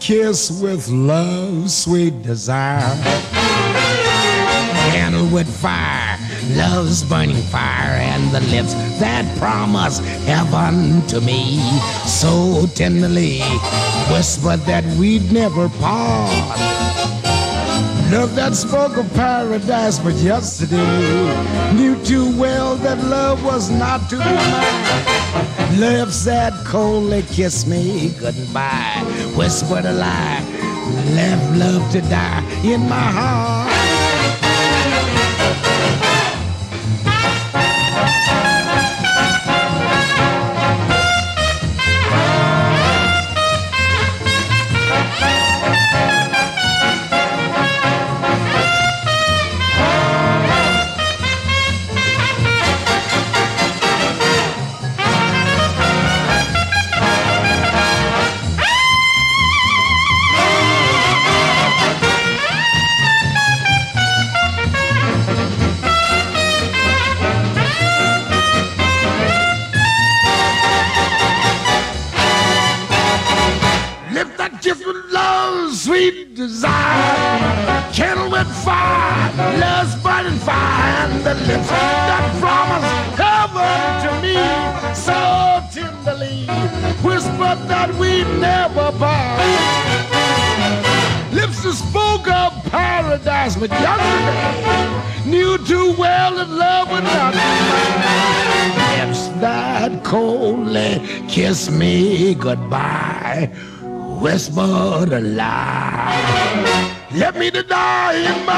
kiss with love's sweet desire. Candle with fire, love's burning fire, and the lips that promise heaven to me so tenderly whispered that we'd never part. Love that spoke of paradise but yesterday knew too well that love was not to be mine. Lips that coldly kissed me goodbye whispered a lie, left love to die in my heart. Sweet desire, candle with fire, love's burning fire, and the lips that promise heaven to me so tenderly whispered that we'd never part. Lips that spoke of paradise but yesterday knew too well that love would not be mine. Lips that coldly kissed me goodbye whispered a lie, left me to die in my